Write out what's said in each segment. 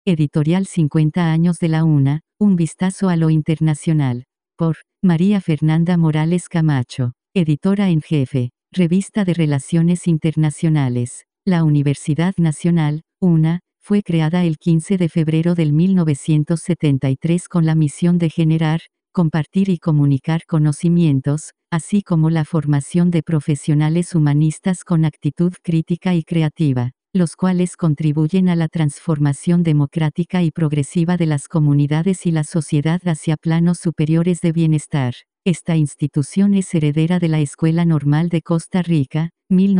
Editorial 50 años de la UNA, un vistazo a lo internacional. Por María Fernanda Morales Camacho, editora en jefe, Revista de Relaciones Internacionales. La Universidad Nacional, UNA, fue creada el 15 de febrero del 1973 con la misión de generar, compartir y comunicar conocimientos, así como la formación de profesionales humanistas con actitud crítica y creativa, los cuales contribuyen a la transformación democrática y progresiva de las comunidades y la sociedad hacia planos superiores de bienestar. Esta institución es heredera de la Escuela Normal de Costa Rica,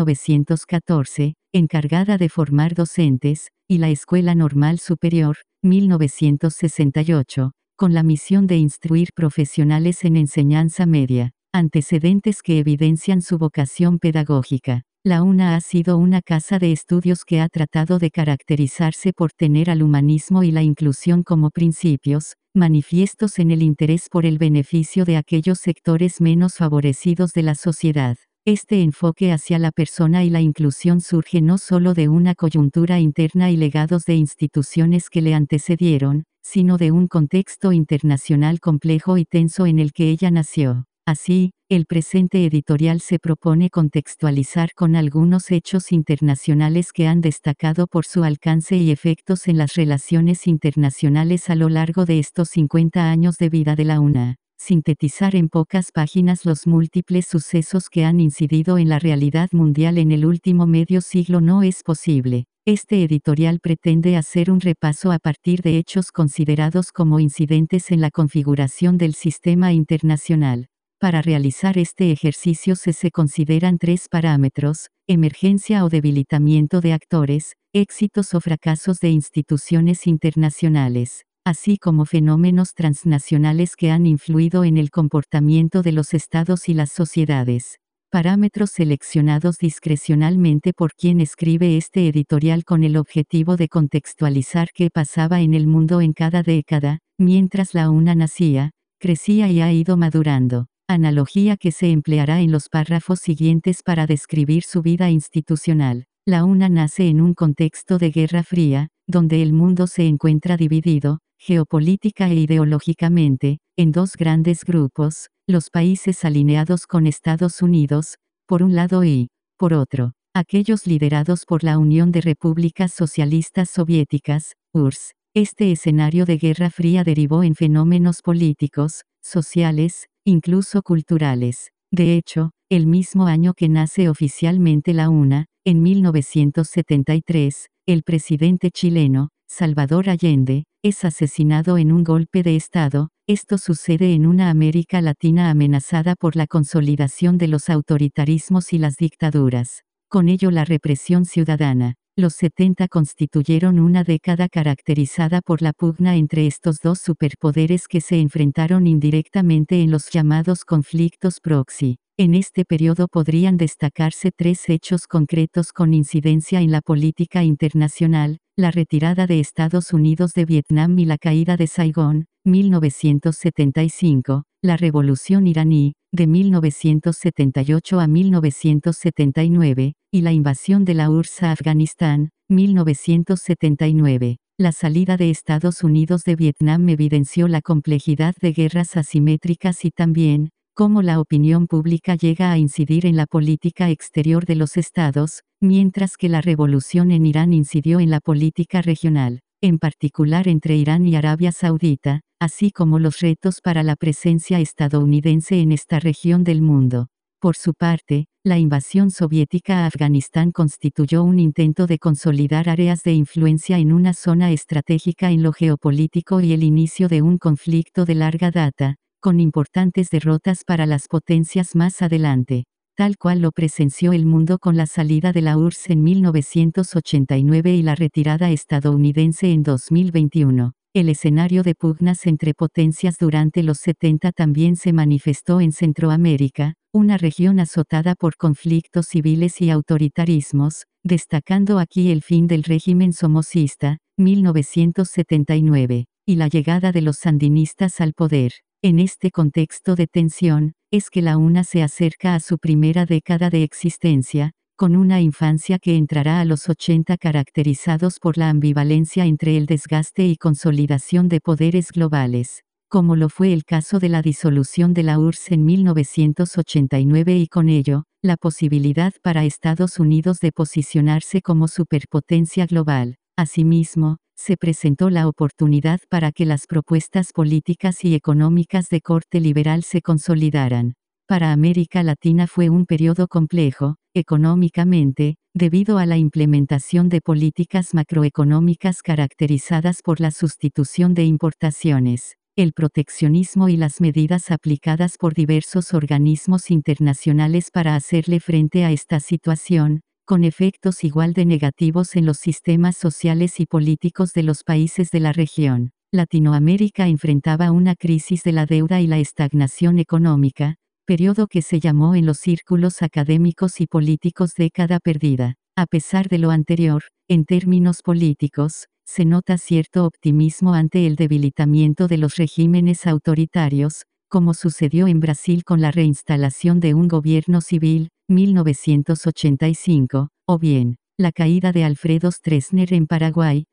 1914, encargada de formar docentes, y la Escuela Normal Superior, 1968, con la misión de instruir profesionales en enseñanza media, antecedentes que evidencian su vocación pedagógica. La UNA ha sido una casa de estudios que ha tratado de caracterizarse por tener al humanismo y la inclusión como principios, manifiestos en el interés por el beneficio de aquellos sectores menos favorecidos de la sociedad. Este enfoque hacia la persona y la inclusión surge no solo de una coyuntura interna y legados de instituciones que le antecedieron, sino de un contexto internacional complejo y tenso en el que ella nació. Así, el presente editorial se propone contextualizar con algunos hechos internacionales que han destacado por su alcance y efectos en las relaciones internacionales a lo largo de estos 50 años de vida de la UNA. Sintetizar en pocas páginas los múltiples sucesos que han incidido en la realidad mundial en el último medio siglo no es posible. Este editorial pretende hacer un repaso a partir de hechos considerados como incidentes en la configuración del sistema internacional. Para realizar este ejercicio se consideran tres parámetros: emergencia o debilitamiento de actores, éxitos o fracasos de instituciones internacionales, así como fenómenos transnacionales que han influido en el comportamiento de los estados y las sociedades. Parámetros seleccionados discrecionalmente por quien escribe este editorial con el objetivo de contextualizar qué pasaba en el mundo en cada década, mientras la UNA nacía, crecía y ha ido madurando. Analogía que se empleará en los párrafos siguientes para describir su vida institucional. La UNA nace en un contexto de Guerra Fría, donde el mundo se encuentra dividido, geopolítica e ideológicamente, en dos grandes grupos: los países alineados con Estados Unidos, por un lado, y, por otro, aquellos liderados por la Unión de Repúblicas Socialistas Soviéticas, URSS. Este escenario de Guerra Fría derivó en fenómenos políticos, sociales, incluso culturales. De hecho, el mismo año que nace oficialmente la UNA, en 1973, el presidente chileno, Salvador Allende, es asesinado en un golpe de Estado. Esto sucede en una América Latina amenazada por la consolidación de los autoritarismos y las dictaduras. Con ello la represión ciudadana. Los 70 constituyeron una década caracterizada por la pugna entre estos dos superpoderes que se enfrentaron indirectamente en los llamados conflictos proxy. En este periodo podrían destacarse tres hechos concretos con incidencia en la política internacional: la retirada de Estados Unidos de Vietnam y la caída de Saigón, 1975, la Revolución iraní, de 1978 a 1979, y la invasión de la URSS a Afganistán, 1979. La salida de Estados Unidos de Vietnam evidenció la complejidad de guerras asimétricas y también, cómo la opinión pública llega a incidir en la política exterior de los estados, mientras que la revolución en Irán incidió en la política regional, en particular entre Irán y Arabia Saudita, así como los retos para la presencia estadounidense en esta región del mundo. Por su parte, la invasión soviética a Afganistán constituyó un intento de consolidar áreas de influencia en una zona estratégica en lo geopolítico y el inicio de un conflicto de larga data, con importantes derrotas para las potencias más adelante, tal cual lo presenció el mundo con la salida de la URSS en 1989 y la retirada estadounidense en 2021. El escenario de pugnas entre potencias durante los 70 también se manifestó en Centroamérica, una región azotada por conflictos civiles y autoritarismos, destacando aquí el fin del régimen somocista, 1979, y la llegada de los sandinistas al poder. En este contexto de tensión, es que la UNA se acerca a su primera década de existencia, con una infancia que entrará a los 80 caracterizados por la ambivalencia entre el desgaste y consolidación de poderes globales, como lo fue el caso de la disolución de la URSS en 1989 y con ello, la posibilidad para Estados Unidos de posicionarse como superpotencia global. Asimismo, se presentó la oportunidad para que las propuestas políticas y económicas de corte liberal se consolidaran. Para América Latina fue un periodo complejo, económicamente, debido a la implementación de políticas macroeconómicas caracterizadas por la sustitución de importaciones, el proteccionismo y las medidas aplicadas por diversos organismos internacionales para hacerle frente a esta situación, con efectos igual de negativos en los sistemas sociales y políticos de los países de la región. Latinoamérica enfrentaba una crisis de la deuda y la estagnación económica, periodo que se llamó en los círculos académicos y políticos década perdida. A pesar de lo anterior, en términos políticos, se nota cierto optimismo ante el debilitamiento de los regímenes autoritarios, como sucedió en Brasil con la reinstalación de un gobierno civil, 1985, o bien, la caída de Alfredo Stroessner en Paraguay,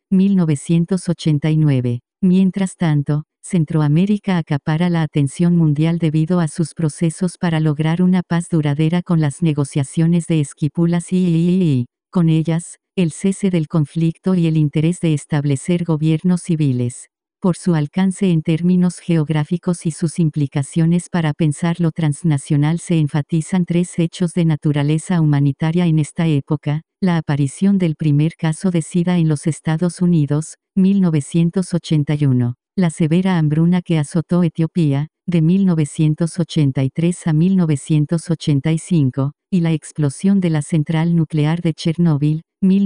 1989. Mientras tanto, Centroamérica acapara la atención mundial debido a sus procesos para lograr una paz duradera con las negociaciones de Esquipulas y, con ellas, el cese del conflicto y el interés de establecer gobiernos civiles. Por su alcance en términos geográficos y sus implicaciones para pensar lo transnacional se enfatizan tres hechos de naturaleza humanitaria en esta época: la aparición del primer caso de SIDA en los Estados Unidos, 1981, la severa hambruna que azotó Etiopía, de 1983 a 1985, y la explosión de la central nuclear de Chernóbil,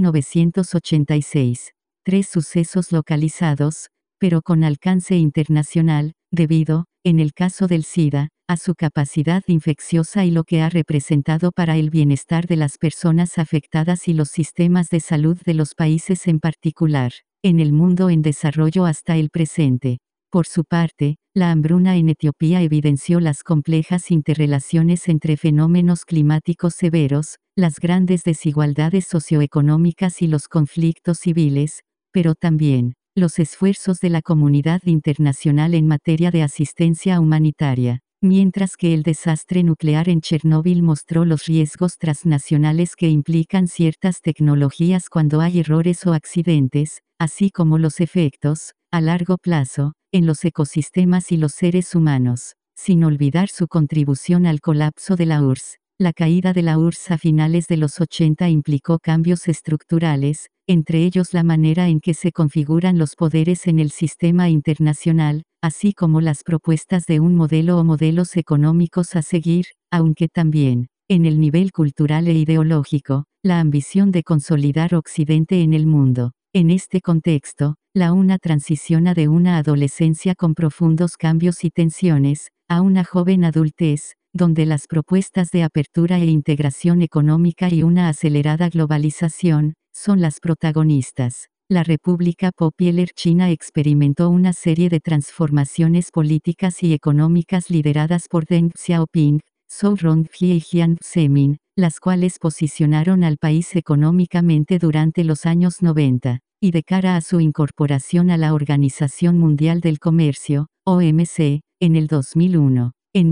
1986. Tres sucesos localizados, pero con alcance internacional, debido, en el caso del SIDA, a su capacidad infecciosa y lo que ha representado para el bienestar de las personas afectadas y los sistemas de salud de los países en particular, en el mundo en desarrollo hasta el presente. Por su parte, la hambruna en Etiopía evidenció las complejas interrelaciones entre fenómenos climáticos severos, las grandes desigualdades socioeconómicas y los conflictos civiles, pero también, los esfuerzos de la comunidad internacional en materia de asistencia humanitaria, mientras que el desastre nuclear en Chernóbil mostró los riesgos transnacionales que implican ciertas tecnologías cuando hay errores o accidentes, así como los efectos, a largo plazo, en los ecosistemas y los seres humanos, sin olvidar su contribución al colapso de la URSS. La caída de la URSS a finales de los 80 implicó cambios estructurales, entre ellos la manera en que se configuran los poderes en el sistema internacional, así como las propuestas de un modelo o modelos económicos a seguir, aunque también, en el nivel cultural e ideológico, la ambición de consolidar Occidente en el mundo. En este contexto, la UNA transiciona de una adolescencia con profundos cambios y tensiones, a una joven adultez, donde las propuestas de apertura e integración económica y una acelerada globalización, son las protagonistas. La República Popular China experimentó una serie de transformaciones políticas y económicas lideradas por Deng Xiaoping, Zhou Rongji y Jiang Zemin, las cuales posicionaron al país económicamente durante los años 90, y de cara a su incorporación a la Organización Mundial del Comercio, OMC, en el 2001. En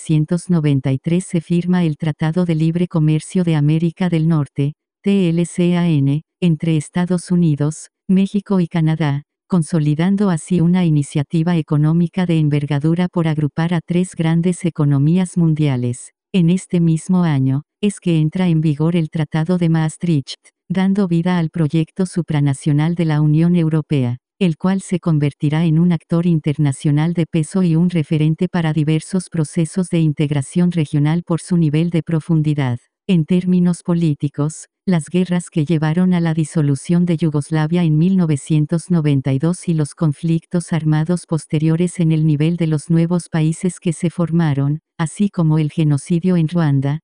1993 se firma el Tratado de Libre Comercio de América del Norte, TLCAN, entre Estados Unidos, México y Canadá, consolidando así una iniciativa económica de envergadura por agrupar a tres grandes economías mundiales. En este mismo año, es que entra en vigor el Tratado de Maastricht, dando vida al proyecto supranacional de la Unión Europea, el cual se convertirá en un actor internacional de peso y un referente para diversos procesos de integración regional por su nivel de profundidad. En términos políticos, las guerras que llevaron a la disolución de Yugoslavia en 1992 y los conflictos armados posteriores en el nivel de los nuevos países que se formaron, así como el genocidio en Ruanda,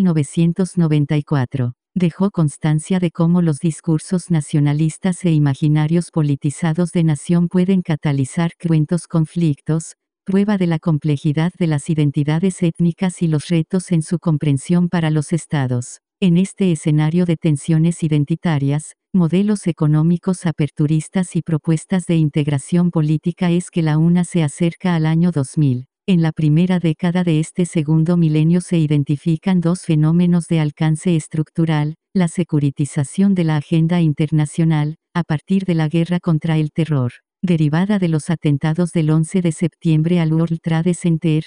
1994. Dejó constancia de cómo los discursos nacionalistas e imaginarios politizados de nación pueden catalizar cruentos conflictos, prueba de la complejidad de las identidades étnicas y los retos en su comprensión para los estados. En este escenario de tensiones identitarias, modelos económicos aperturistas y propuestas de integración política es que la UNA se acerca al año 2000. En la primera década de este segundo milenio se identifican dos fenómenos de alcance estructural: la securitización de la agenda internacional, a partir de la guerra contra el terror, derivada de los atentados del 11 de septiembre al World Trade Center,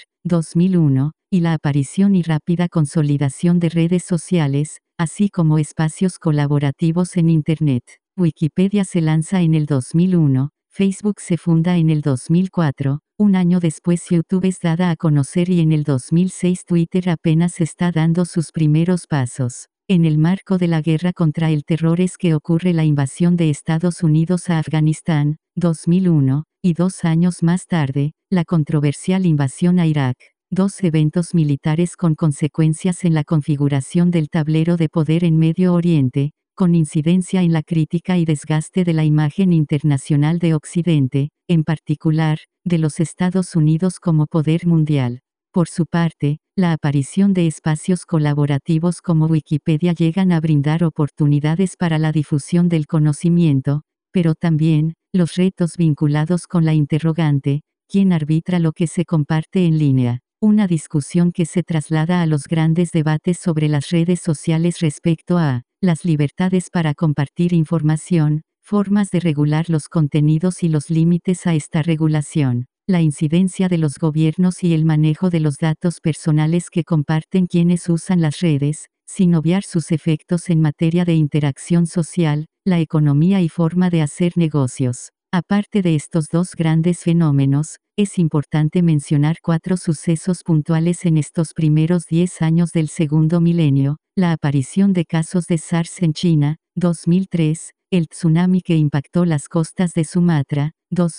2001, y la aparición y rápida consolidación de redes sociales, así como espacios colaborativos en Internet. Wikipedia se lanza en el 2001, Facebook se funda en el 2004, un año después YouTube es dada a conocer y en el 2006 Twitter apenas está dando sus primeros pasos. En el marco de la guerra contra el terror es que ocurre la invasión de Estados Unidos a Afganistán, 2001, y 2 años más tarde, la controversial invasión a Irak. Dos eventos militares con consecuencias en la configuración del tablero de poder en Medio Oriente, con incidencia en la crítica y desgaste de la imagen internacional de Occidente, en particular, de los Estados Unidos como poder mundial. Por su parte, la aparición de espacios colaborativos como Wikipedia llegan a brindar oportunidades para la difusión del conocimiento, pero también, los retos vinculados con la interrogante: ¿quién arbitra lo que se comparte en línea? Una discusión que se traslada a los grandes debates sobre las redes sociales respecto a las libertades para compartir información, formas de regular los contenidos y los límites a esta regulación, la incidencia de los gobiernos y el manejo de los datos personales que comparten quienes usan las redes, sin obviar sus efectos en materia de interacción social, la economía y forma de hacer negocios. Aparte de estos dos grandes fenómenos, es importante mencionar 4 sucesos puntuales en estos primeros 10 años del segundo milenio: la aparición de casos de SARS en China, 2003, el tsunami que impactó las costas de Sumatra,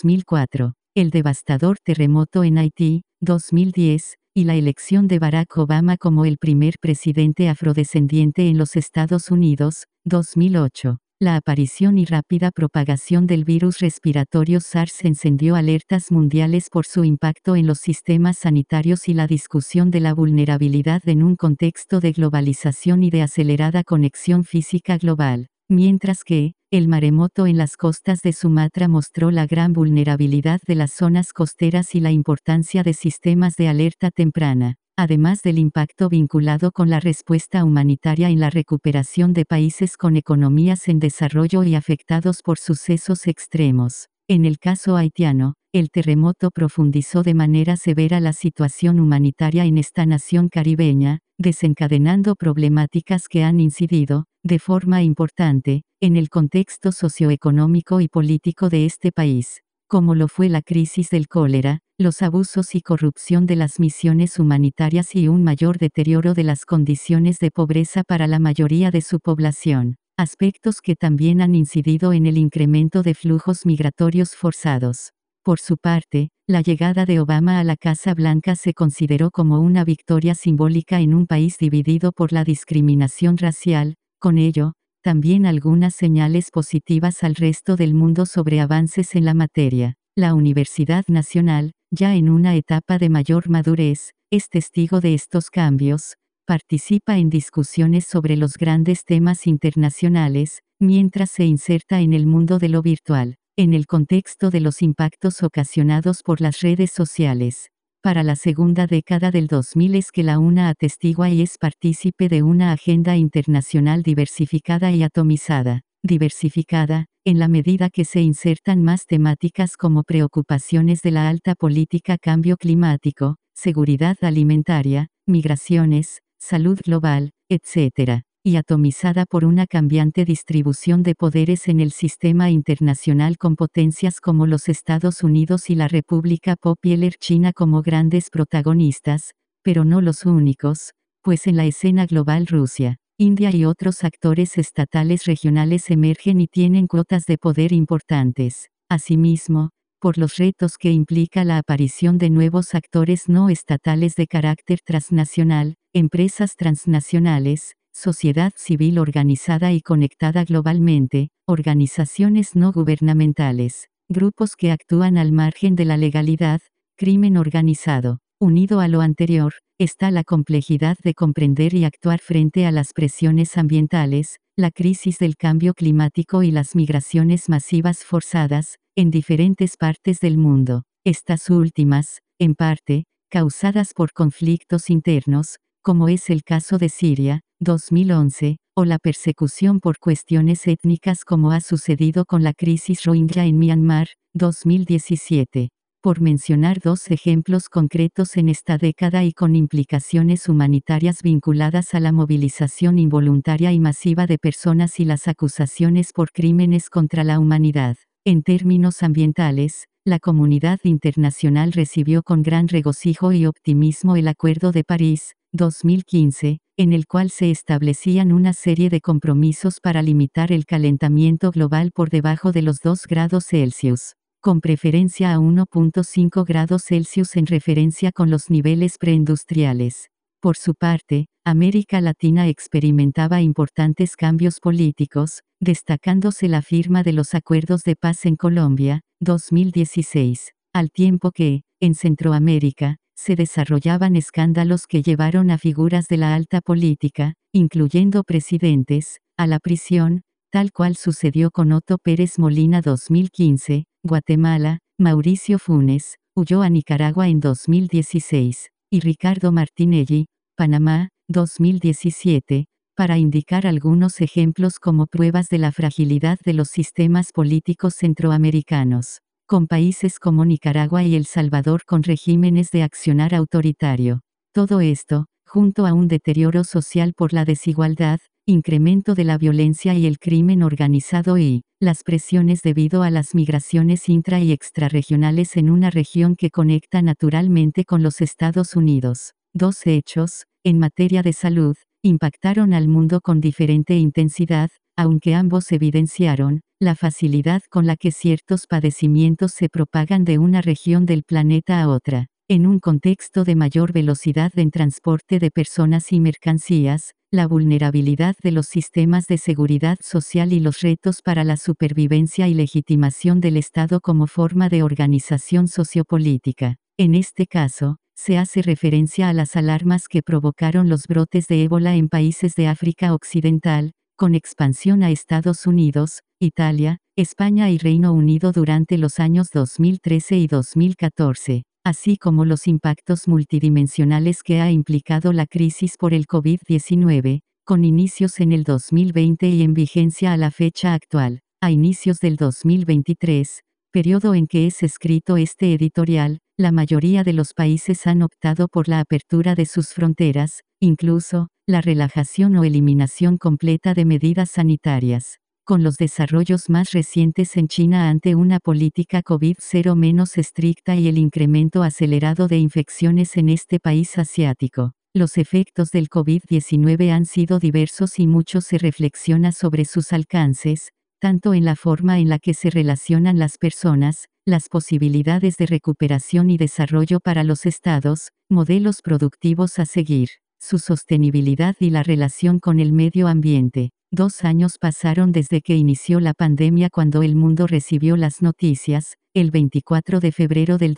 2004, el devastador terremoto en Haití, 2010, y la elección de Barack Obama como el primer presidente afrodescendiente en los Estados Unidos, 2008. La aparición y rápida propagación del virus respiratorio SARS encendió alertas mundiales por su impacto en los sistemas sanitarios y la discusión de la vulnerabilidad en un contexto de globalización y de acelerada conexión física global. Mientras que, el maremoto en las costas de Sumatra mostró la gran vulnerabilidad de las zonas costeras y la importancia de sistemas de alerta temprana, además del impacto vinculado con la respuesta humanitaria en la recuperación de países con economías en desarrollo y afectados por sucesos extremos. En el caso haitiano, el terremoto profundizó de manera severa la situación humanitaria en esta nación caribeña, desencadenando problemáticas que han incidido, de forma importante, en el contexto socioeconómico y político de este país, como lo fue la crisis del cólera, los abusos y corrupción de las misiones humanitarias y un mayor deterioro de las condiciones de pobreza para la mayoría de su población, aspectos que también han incidido en el incremento de flujos migratorios forzados. Por su parte, la llegada de Obama a la Casa Blanca se consideró como una victoria simbólica en un país dividido por la discriminación racial. Con ello, también algunas señales positivas al resto del mundo sobre avances en la materia. La Universidad Nacional, ya en una etapa de mayor madurez, es testigo de estos cambios, participa en discusiones sobre los grandes temas internacionales, mientras se inserta en el mundo de lo virtual, en el contexto de los impactos ocasionados por las redes sociales. Para la segunda década del 2000 es que la UNA atestigua y es partícipe de una agenda internacional diversificada y atomizada. Diversificada, en la medida que se insertan más temáticas como preocupaciones de la alta política, cambio climático, seguridad alimentaria, migraciones, salud global, etc., y atomizada por una cambiante distribución de poderes en el sistema internacional con potencias como los Estados Unidos y la República Popular China como grandes protagonistas, pero no los únicos, pues en la escena global Rusia, India y otros actores estatales regionales emergen y tienen cuotas de poder importantes. Asimismo, por los retos que implica la aparición de nuevos actores no estatales de carácter transnacional, empresas transnacionales, sociedad civil organizada y conectada globalmente, organizaciones no gubernamentales, grupos que actúan al margen de la legalidad, crimen organizado, Unido a lo anterior, está la complejidad de comprender y actuar frente a las presiones ambientales, la crisis del cambio climático y las migraciones masivas forzadas, en diferentes partes del mundo. Estas últimas, en parte, causadas por conflictos internos, como es el caso de Siria, 2011, o la persecución por cuestiones étnicas como ha sucedido con la crisis Rohingya en Myanmar, 2017. Por mencionar dos ejemplos concretos en esta década y con implicaciones humanitarias vinculadas a la movilización involuntaria y masiva de personas y las acusaciones por crímenes contra la humanidad. En términos ambientales, la comunidad internacional recibió con gran regocijo y optimismo el Acuerdo de París, 2015, en el cual se establecían una serie de compromisos para limitar el calentamiento global por debajo de los 2 grados Celsius, con preferencia a 1.5 grados Celsius en referencia con los niveles preindustriales. Por su parte, América Latina experimentaba importantes cambios políticos, destacándose la firma de los acuerdos de paz en Colombia, 2016, al tiempo que, en Centroamérica, se desarrollaban escándalos que llevaron a figuras de la alta política, incluyendo presidentes, a la prisión, tal cual sucedió con Otto Pérez Molina 2015, Guatemala, Mauricio Funes, huyó a Nicaragua en 2016, y Ricardo Martinelli, Panamá, 2017, para indicar algunos ejemplos como pruebas de la fragilidad de los sistemas políticos centroamericanos, con países como Nicaragua y El Salvador con regímenes de accionar autoritario. Todo esto, junto a un deterioro social por la desigualdad, incremento de la violencia y el crimen organizado y las presiones debido a las migraciones intra y extrarregionales en una región que conecta naturalmente con los Estados Unidos. Dos hechos, en materia de salud, impactaron al mundo con diferente intensidad, aunque ambos evidenciaron la facilidad con la que ciertos padecimientos se propagan de una región del planeta a otra. En un contexto de mayor velocidad en transporte de personas y mercancías, la vulnerabilidad de los sistemas de seguridad social y los retos para la supervivencia y legitimación del Estado como forma de organización sociopolítica. En este caso, se hace referencia a las alarmas que provocaron los brotes de ébola en países de África Occidental, con expansión a Estados Unidos, Italia, España y Reino Unido durante los años 2013 y 2014. Así como los impactos multidimensionales que ha implicado la crisis por el COVID-19, con inicios en el 2020 y en vigencia a la fecha actual, a inicios del 2023, periodo en que es escrito este editorial, la mayoría de los países han optado por la apertura de sus fronteras, incluso, la relajación o eliminación completa de medidas sanitarias. Con los desarrollos más recientes en China ante una política COVID-0 menos estricta y el incremento acelerado de infecciones en este país asiático. Los efectos del COVID-19 han sido diversos y mucho se reflexiona sobre sus alcances, tanto en la forma en la que se relacionan las personas, las posibilidades de recuperación y desarrollo para los estados, modelos productivos a seguir, su sostenibilidad y la relación con el medio ambiente. 2 años pasaron desde que inició la pandemia cuando el mundo recibió las noticias, el 24 de febrero del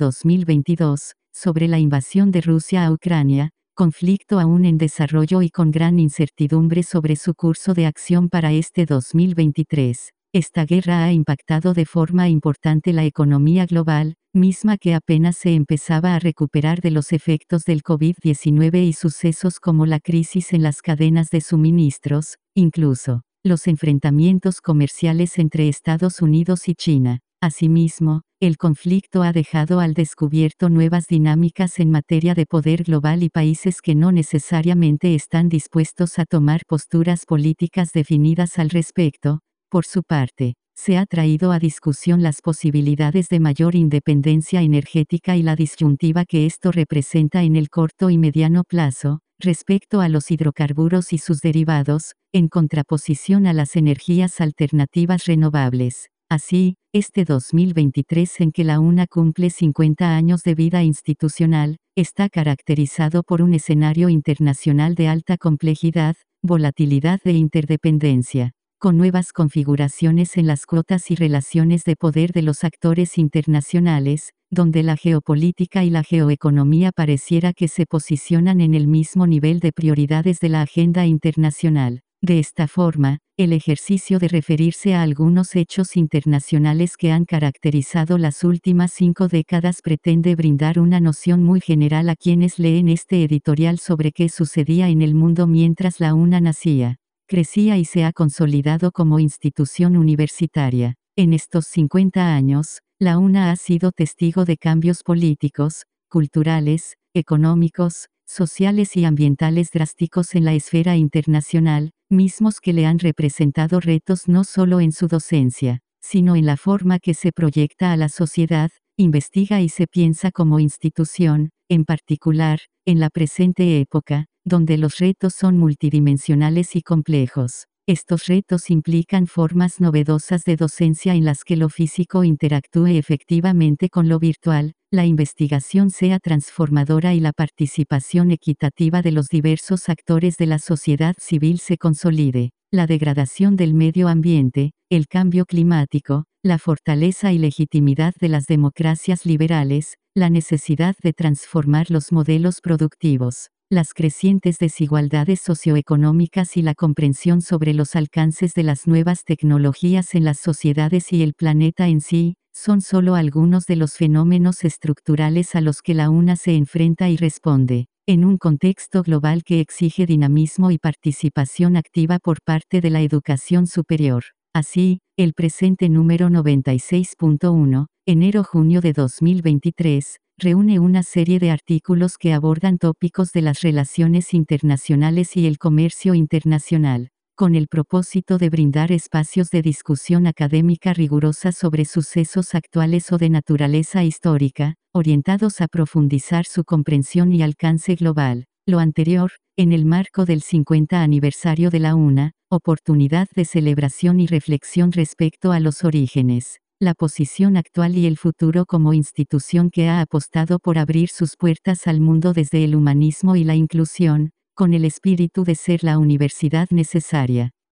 2022, sobre la invasión de Rusia a Ucrania, conflicto aún en desarrollo y con gran incertidumbre sobre su curso de acción para este 2023. Esta guerra ha impactado de forma importante la economía global, misma que apenas se empezaba a recuperar de los efectos del COVID-19 y sucesos como la crisis en las cadenas de suministros, incluso los enfrentamientos comerciales entre Estados Unidos y China. Asimismo, el conflicto ha dejado al descubierto nuevas dinámicas en materia de poder global y países que no necesariamente están dispuestos a tomar posturas políticas definidas al respecto. Por su parte, se ha traído a discusión las posibilidades de mayor independencia energética y la disyuntiva que esto representa en el corto y mediano plazo, respecto a los hidrocarburos y sus derivados, en contraposición a las energías alternativas renovables. Así, este 2023 en que la UNA cumple 50 años de vida institucional, está caracterizado por un escenario internacional de alta complejidad, volatilidad e interdependencia, con nuevas configuraciones en las cuotas y relaciones de poder de los actores internacionales, donde la geopolítica y la geoeconomía pareciera que se posicionan en el mismo nivel de prioridades de la agenda internacional. De esta forma, el ejercicio de referirse a algunos hechos internacionales que han caracterizado las últimas 5 décadas pretende brindar una noción muy general a quienes leen este editorial sobre qué sucedía en el mundo mientras la UNA nacía, crecía y se ha consolidado como institución universitaria. En estos 50 años, la UNA ha sido testigo de cambios políticos, culturales, económicos, sociales y ambientales drásticos en la esfera internacional, mismos que le han representado retos no solo en su docencia, sino en la forma que se proyecta a la sociedad, investiga y se piensa como institución, en particular, en la presente época, donde los retos son multidimensionales y complejos. Estos retos implican formas novedosas de docencia en las que lo físico interactúe efectivamente con lo virtual, la investigación sea transformadora y la participación equitativa de los diversos actores de la sociedad civil se consolide. La degradación del medio ambiente, el cambio climático, la fortaleza y legitimidad de las democracias liberales, la necesidad de transformar los modelos productivos, las crecientes desigualdades socioeconómicas y la comprensión sobre los alcances de las nuevas tecnologías en las sociedades y el planeta en sí, son solo algunos de los fenómenos estructurales a los que la UNA se enfrenta y responde, en un contexto global que exige dinamismo y participación activa por parte de la educación superior. Así, el presente número 96.1, enero-junio de 2023, reúne una serie de artículos que abordan tópicos de las relaciones internacionales y el comercio internacional, con el propósito de brindar espacios de discusión académica rigurosa sobre sucesos actuales o de naturaleza histórica, orientados a profundizar su comprensión y alcance global. Lo anterior, en el marco del 50 aniversario de la UNA, oportunidad de celebración y reflexión respecto a los orígenes, la posición actual y el futuro como institución que ha apostado por abrir sus puertas al mundo desde el humanismo y la inclusión, con el espíritu de ser la universidad necesaria,